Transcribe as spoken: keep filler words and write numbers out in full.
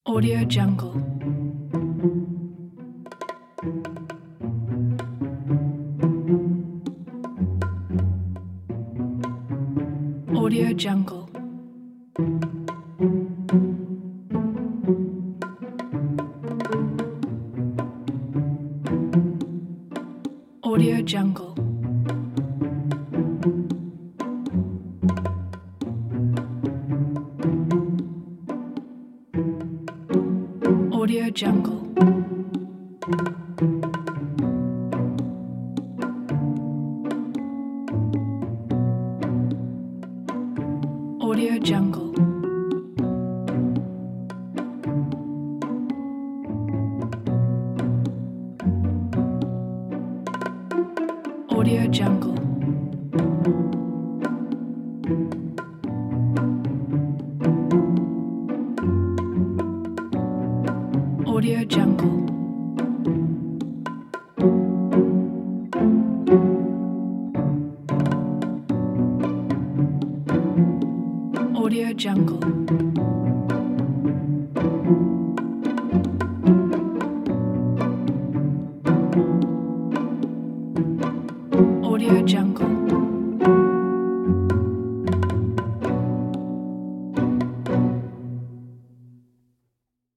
Audio Jungle. Audio Jungle. Audio Jungle. Audio Jungle. Audio Jungle. Audio Jungle. Audio Jungle. Audio Jungle. Audio Jungle.